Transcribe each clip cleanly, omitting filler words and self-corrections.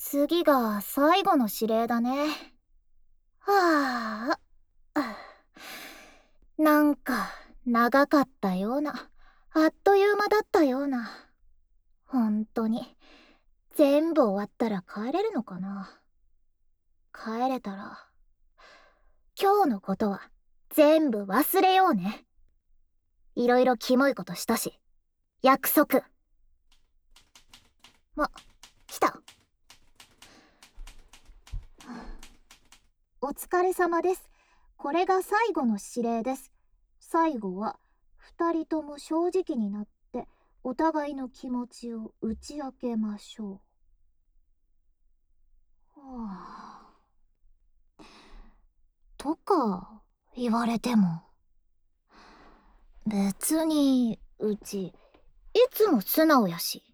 次が最後の指令だね。はあ、なんか長かったような、あっという間だったような。本当に全部終わったら帰れるのかな。帰れたら今日のことは全部忘れようね。いろいろキモいことしたし、約束。来た。お疲れ様です。これが最後の指令です。最後は2人とも正直になってお互いの気持ちを打ち明けましょう。とか言われても、別にうちいつも素直やし。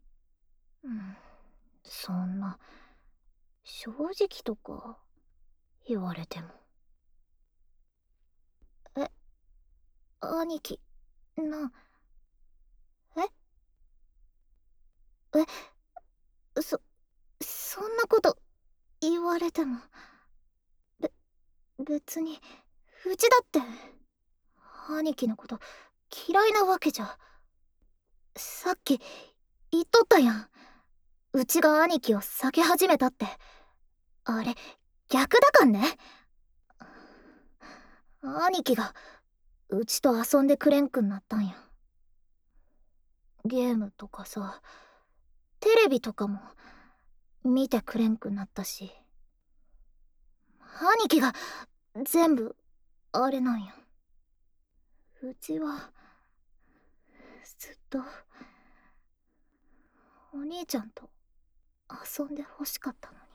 そんな正直とか言われても。兄貴そんなこと言われても。別にうちだって兄貴のこと嫌いなわけじゃ。さっき言っとったやん。うちが兄貴を避け始めたって。あれ逆だかんね。兄貴がうちと遊んでくれんくなったんや。ゲームとかさ、テレビとかも見てくれんくなったし、兄貴が全部あれなんや。うちはずっとお兄ちゃんと遊んでほしかったのに。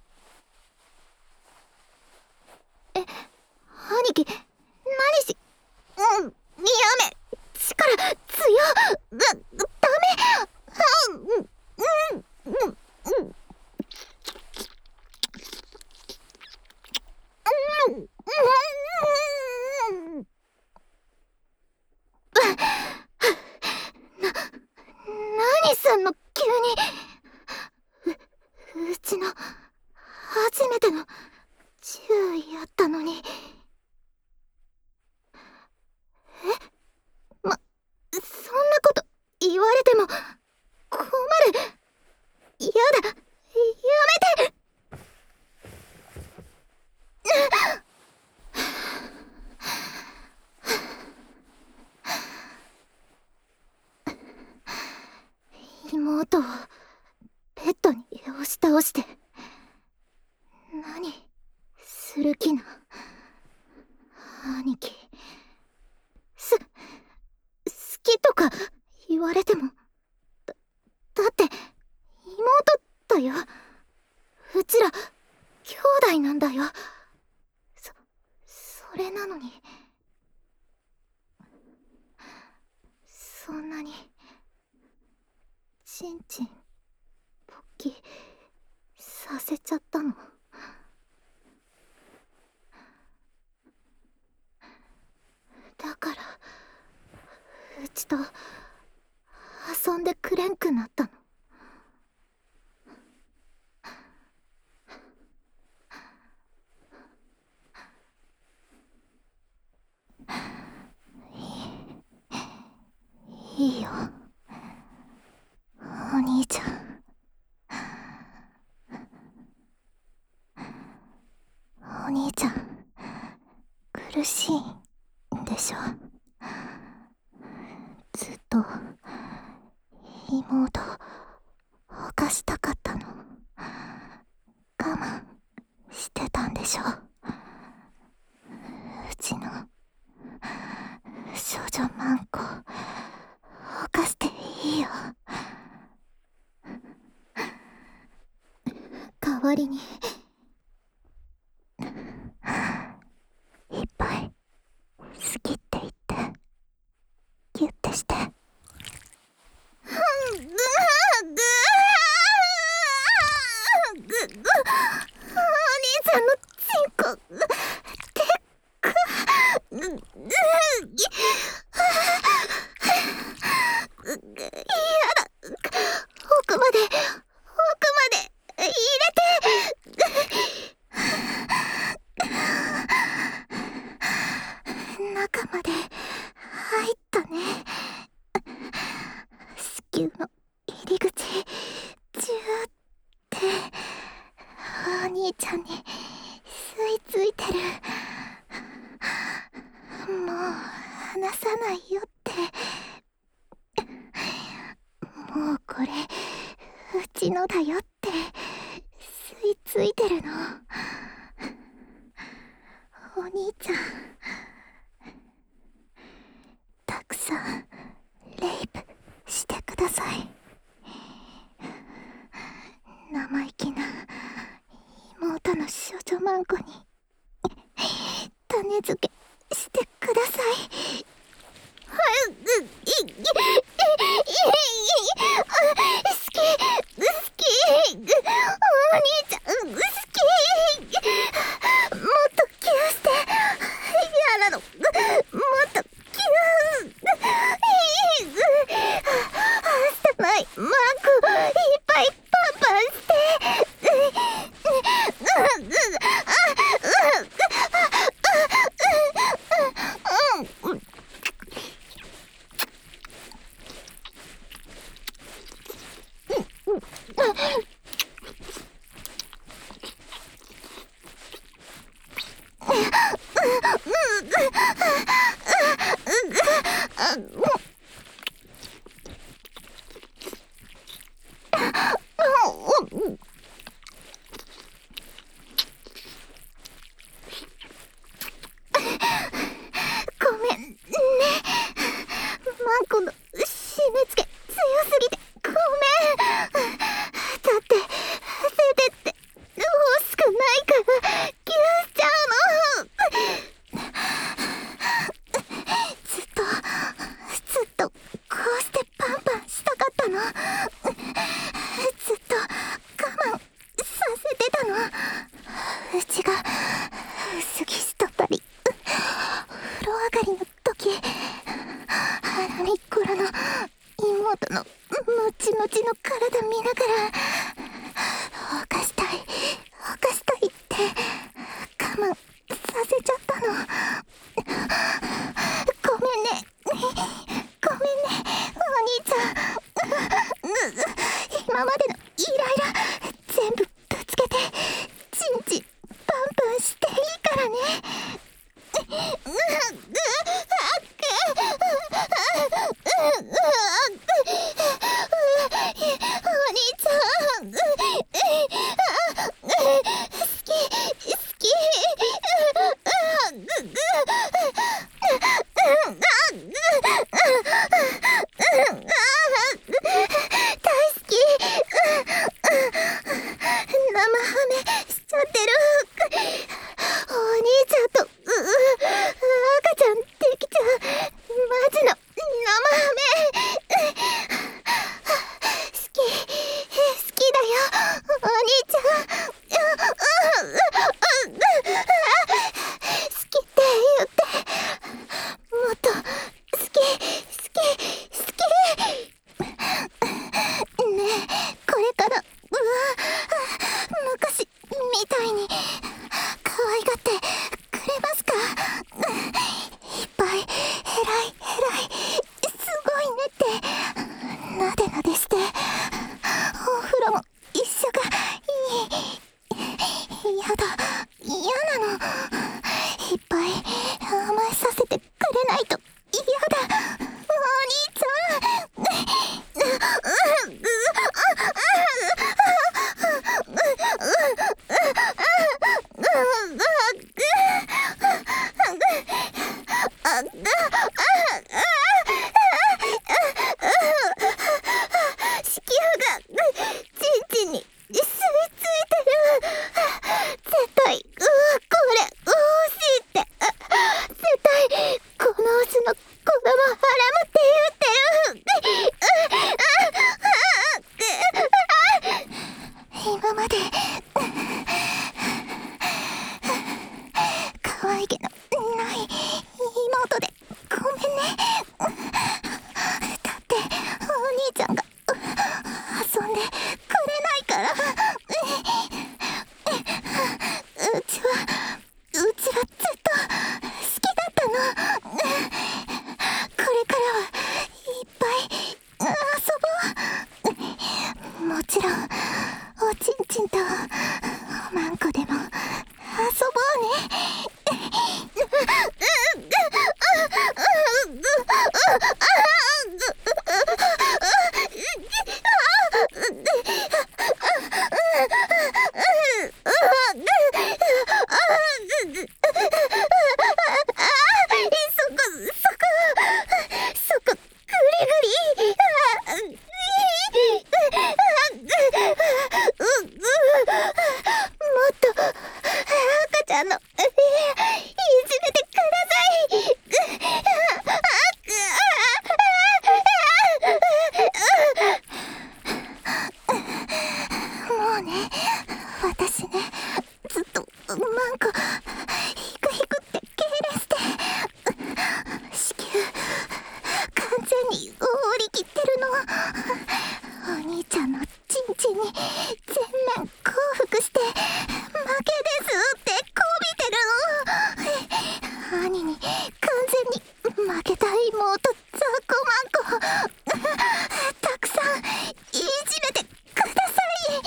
兄貴、何し、やめ、力強っ、ダメ。何すんの急に。うちの初めての注意やったのに。そんなこと言われても困る。やだ、やめて。妹をベッドに押し倒して何する気な。兄貴、好きとか言われても、だって妹だよ。うちら兄弟なんだよ。それなのに、そんなにちんちんポッキさせちゃったの。だからうちと遊んでくれんくなったの。いいよ、お兄ちゃん。お兄ちゃん苦しいんでしょ。ずっと妹を犯したかったの。我慢してたんでしょ。うちの少女マンコ犯していいよ。代わりにいっぱい好きって言ってギュッてして。お兄ちゃんのチンコでっか。やだ、奥まで入れて。 ちのだよって吸い付いてるの。お兄ちゃん、たくさんレイプしてください。生意気な妹の少女マンコに種付けしてください。好き、お兄ちゃん好き。もっとキューして。嫌なの。もっとキュー。狭いマークいっぱいパンパンして。ごめんね。マンコの締め付け強すぎてごめん。だって出てって欲しくないからギューしちゃうの。ずっとこうしてパンパンしたかったの。ずっと我慢させてたの。うちが薄着しとったり風呂上がりの時腹にっころの妹のムチムチの体見ながら犯したいって我慢させちゃったの。ごめんねお兄ちゃん。今までのイライラ全部ぶつけてチンチンパンパンしていいからね。お兄ちゃん好き大好き。生ハメしちゃってる。お兄ちゃんと赤ちゃんできちゃう。マジの生ハメ好きだよお兄ちゃん。好きって言って。もっと好きねえ、これから昔みたいに可愛がってくれますか。いっぱい偉いすごいねってなでなでして、お風呂も一緒がいい。嫌なの。いっぱい甘えさせてくれないと嫌だお兄ちゃん。子宮がチンチンに吸い付いてる。絶対これ欲しいって。絶対このオスの子供ハラムって言ってる。今まで可愛げのない妹でごめんね。だってお兄ちゃんが遊んでくれないから。うちはずっと好きだったの。これからはいっぱい遊ぼう。もちろんおちんちんとおまんこでも遊ぼうね。 のね、私ね、ずっとなんかヒクヒクって痙攣して、子宮完全に覆りきってるの。お兄ちゃんのチンチンに全面降伏して、負けですってこびてるの。兄に完全に負けた妹ザコマンコ、たくさんいじめてください。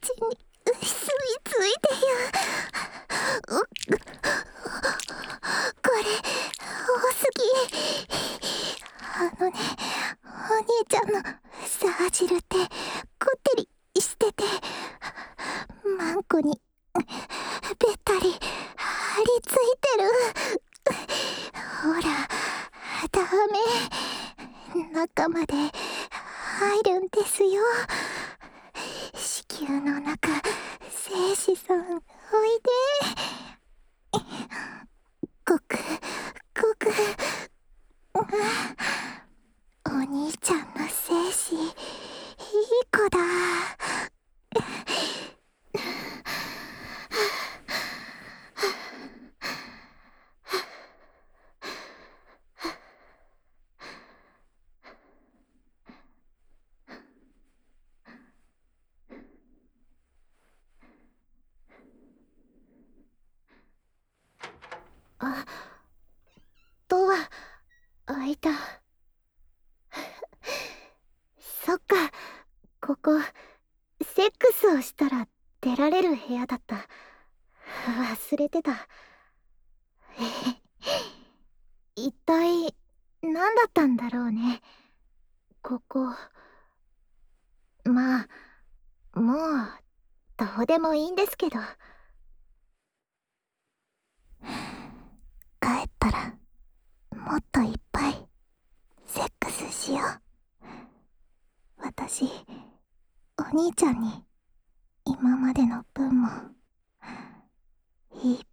に吸い付いてこれ多すぎ。お兄ちゃんのサージルってこってりしてて、マンコにべったり張り付いてる。ほらダメ、中まで入るんですよ。子宮の中、精子さんおいで。ごくごく、お兄ちゃんの精子いい子だ。あ、ドア開いた。そっか、ここセックスをしたら出られる部屋だった。忘れてた。一体何だったんだろうね、ここ。まあもうどうでもいいんですけど。帰ったらもっといっぱいセックスしよう。私、お兄ちゃんに今までの分もいっ